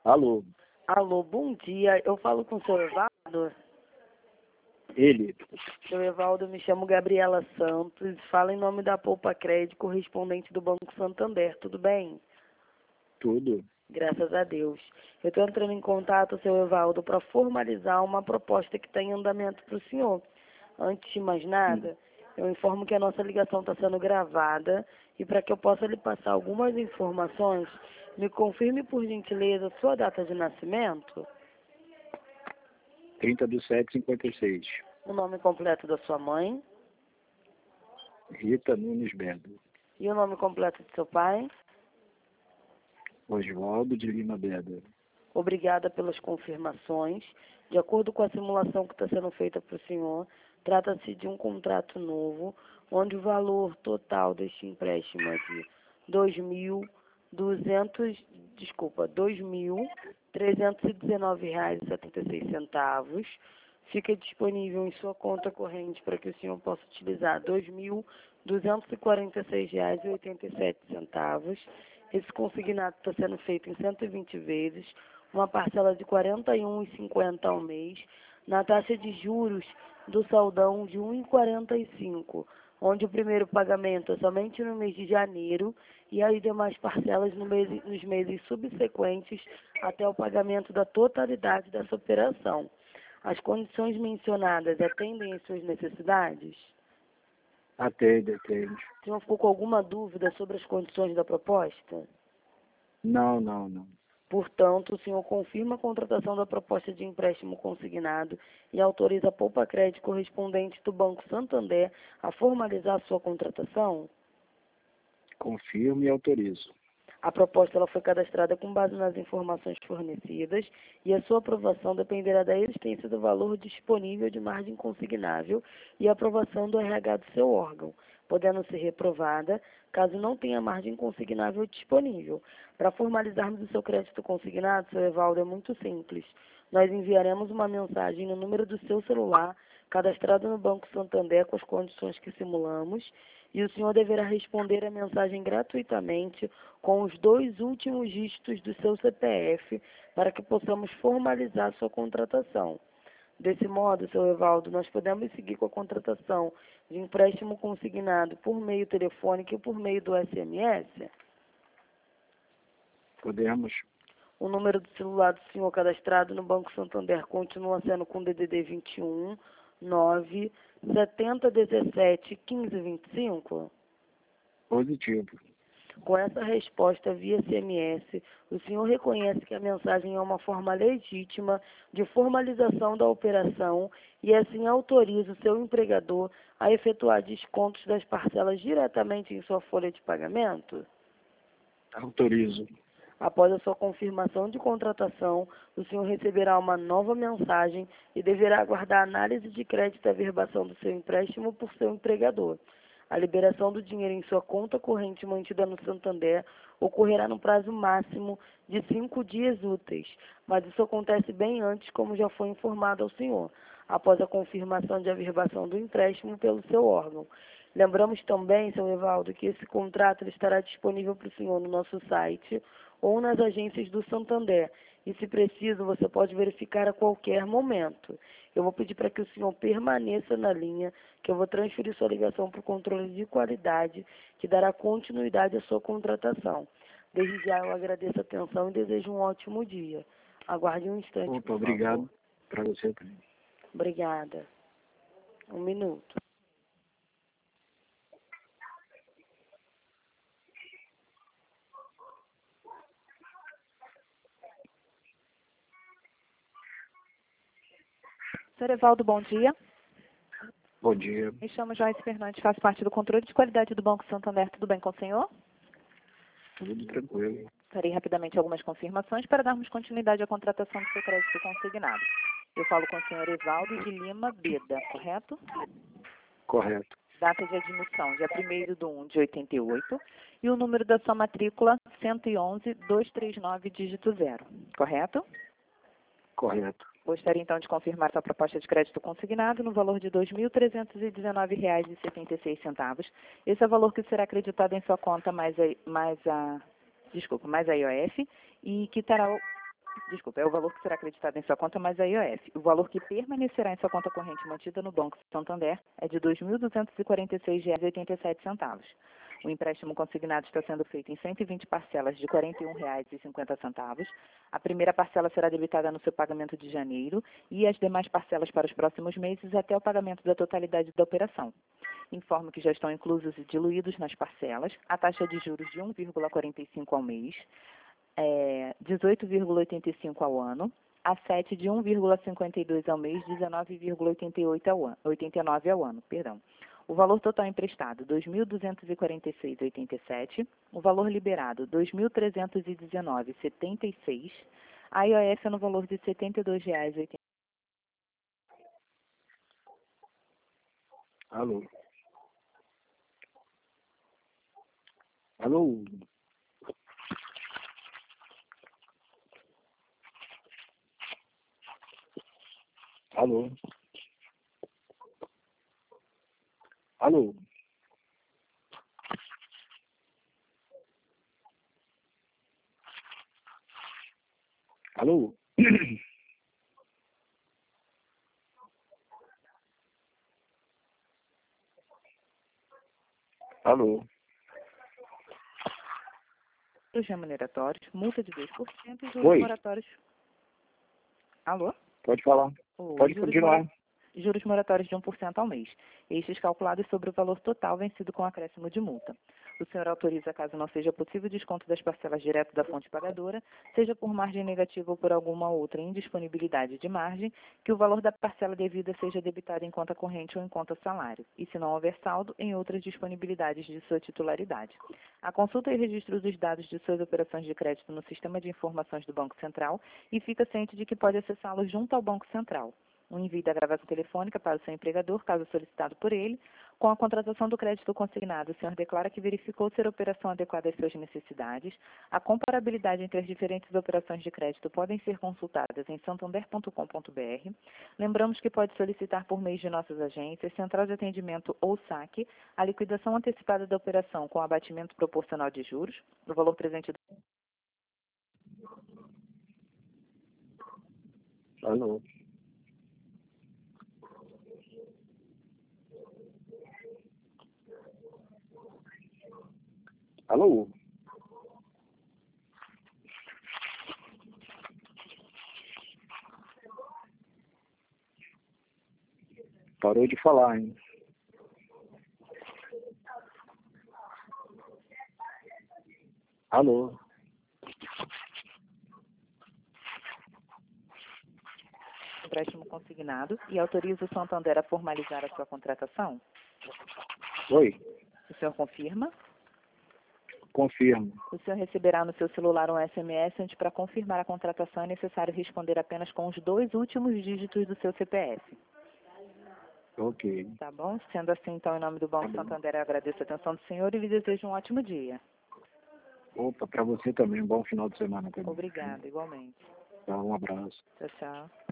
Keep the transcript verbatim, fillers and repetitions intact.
Alô, Alô, bom dia. Eu falo com o seu Evaldo. ele, Seu Evaldo, me chamo Gabriela Santos. Fala em nome da Poupa Crédito, correspondente do Banco Santander. Tudo bem? tudo. Graças a Deus. Eu estou entrando em contato, seu Evaldo, para formalizar uma proposta que está em andamento para o senhor. Antes de mais nada, eu informo que a nossa ligação está sendo gravada e para que eu possa lhe passar algumas informações, me confirme, por gentileza, sua data de nascimento, trinta de sete de cinquenta e seis. o nome completo da sua mãe Rita Nunes Beda. e o nome completo de seu pai. Oswaldo de Lima Beda. Obrigada pelas confirmações. De acordo com a simulação que está sendo feita para o senhor, trata-se de um contrato novo, onde o valor total deste empréstimo é de dois mil duzentos, desculpa, dois mil trezentos e dezenove reais e setenta e seis centavos. Fica disponível em sua conta corrente para que o senhor possa utilizar dois mil duzentos e quarenta e seis reais e oitenta e sete centavos. Esse consignado está sendo feito em cento e vinte vezes, uma parcela de quarenta e um reais e cinquenta centavos ao mês, na taxa de juros do saldão de um real e quarenta e cinco centavos, onde o primeiro pagamento é somente no mês de janeiro e as demais parcelas no mês, nos meses subsequentes até o pagamento da totalidade dessa operação. As condições mencionadas atendem às suas necessidades? Atende, atende. O senhor ficou com alguma dúvida sobre as condições da proposta? Não, não, não. Portanto, o senhor confirma a contratação da proposta de empréstimo consignado e autoriza a Poupa Crédito correspondente do Banco Santander a formalizar a sua contratação? Confirmo e autorizo. A proposta ela foi cadastrada com base nas informações fornecidas e a sua aprovação dependerá da existência do valor disponível de margem consignável e a aprovação do R H do seu órgão, podendo ser reprovada caso não tenha margem consignável disponível. Para formalizarmos o seu crédito consignado, seu Evaldo, é muito simples. Nós enviaremos uma mensagem no número do seu celular, cadastrado no Banco Santander com as condições que simulamos, e o senhor deverá responder a mensagem gratuitamente com os dois últimos dígitos do seu C P F para que possamos formalizar sua contratação. Desse modo, seu Evaldo, nós podemos seguir com a contratação de empréstimo consignado por meio telefônico e por meio do S M S? Podemos? O número do celular do senhor cadastrado no Banco Santander continua sendo com D D D vinte e um, nove, setenta, dezessete, quinze, vinte e cinco? Positivo. Com essa resposta via S M S, o senhor reconhece que a mensagem é uma forma legítima de formalização da operação e assim autoriza o seu empregador a efetuar descontos das parcelas diretamente em sua folha de pagamento? Autorizo. Após a sua confirmação de contratação, o senhor receberá uma nova mensagem e deverá aguardar a análise de crédito e averbação do seu empréstimo por seu empregador. A liberação do dinheiro em sua conta corrente mantida no Santander ocorrerá no prazo máximo de cinco dias úteis, mas isso acontece bem antes, como já foi informado ao senhor, após a confirmação de averbação do empréstimo pelo seu órgão. Lembramos também, seu Evaldo, que esse contrato ele estará disponível para o senhor no nosso site ou nas agências do Santander. E, se preciso, você pode verificar a qualquer momento. Eu vou pedir para que o senhor permaneça na linha, que eu vou transferir sua ligação para o controle de qualidade, que dará continuidade à sua contratação. Desde já eu agradeço a atenção e desejo um ótimo dia. Aguarde um instante, Opa, por favor. obrigado. Para você também. Obrigada. Um minuto. Senhor Evaldo, bom dia. Bom dia. Me chamo Joyce Fernandes, faço parte do controle de qualidade do Banco Santander. Tudo bem com o senhor? Tudo tranquilo. Farei rapidamente algumas confirmações para darmos continuidade à contratação do seu crédito consignado. Eu falo com o senhor Evaldo de Lima Beda, correto? Correto. Data de admissão, dia primeiro de um de oitenta e oito. E o número da sua matrícula, cento e onze, duzentos e trinta e nove, dígito zero, correto? Correto. Gostaria, então, de confirmar sua proposta de crédito consignado no valor de dois mil trezentos e dezenove reais e setenta e seis centavos. Esse é o valor que será acreditado em sua conta mais a, mais a, desculpa, mais a I O F e quitará o, Desculpa, é o valor que será acreditado em sua conta mais a I O F. O valor que permanecerá em sua conta corrente mantida no Banco Santander é de dois mil duzentos e quarenta e seis reais e oitenta e sete centavos. O empréstimo consignado está sendo feito em cento e vinte parcelas de quarenta e um reais e cinquenta centavos. A primeira parcela será debitada no seu pagamento de janeiro e as demais parcelas para os próximos meses até o pagamento da totalidade da operação. Informo que já estão inclusos e diluídos nas parcelas a taxa de juros de um vírgula quarenta e cinco ao mês, é, dezoito vírgula oitenta e cinco ao ano, a sete de um vírgula cinquenta e dois ao mês, dezenove vírgula oitenta e oito ao ano, oitenta e nove ao ano, perdão. O valor total emprestado, dois mil duzentos e quarenta e seis vírgula oitenta e sete. O valor liberado, dois mil trezentos e dezenove vírgula setenta e seis. A I O F é no valor de setenta e dois reais e oitenta. Alô? Alô? Alô? Alô? Alô? Alô? Juros remuneratórios, multa de dois por cento e juros Oi? moratórios. Alô? Pode falar. Oi, Pode juros continuar. mora- Juros moratórios de um por cento ao mês. Estes calculados sobre o valor total vencido com acréscimo de multa. O senhor autoriza, caso não seja possível, desconto das parcelas direto da fonte pagadora, seja por margem negativa ou por alguma outra indisponibilidade de margem, que o valor da parcela devida seja debitado em conta corrente ou em conta salário, e se não houver saldo, em outras disponibilidades de sua titularidade. A consulta e registro dos dados de suas operações de crédito no Sistema de Informações do Banco Central e fica ciente de que pode acessá-los junto ao Banco Central. O envio da gravação telefônica para o seu empregador, caso solicitado por ele. Com a contratação do crédito consignado, o senhor declara que verificou ser a operação adequada às suas necessidades. A comparabilidade entre as diferentes operações de crédito podem ser consultadas em santander ponto com ponto br. Lembramos que pode solicitar por meio de nossas agências, Central de Atendimento ou saque, a liquidação antecipada da operação com abatimento proporcional de juros, no valor presente do... Alô? Alô? Parou de falar, hein? Alô? empréstimo consignado e autoriza o Santander a formalizar a sua contratação? Oi? O senhor confirma? Confirmo. O senhor receberá no seu celular um S M S onde, para confirmar a contratação, é necessário responder apenas com os dois últimos dígitos do seu C P F. Ok. Tá bom? Sendo assim, então, em nome do Banco Tá bom. Santander, eu agradeço a atenção do senhor e lhe desejo um ótimo dia. Opa, para você também, um bom final de semana também. Obrigada, igualmente. Tá, um abraço. Tchau, tchau.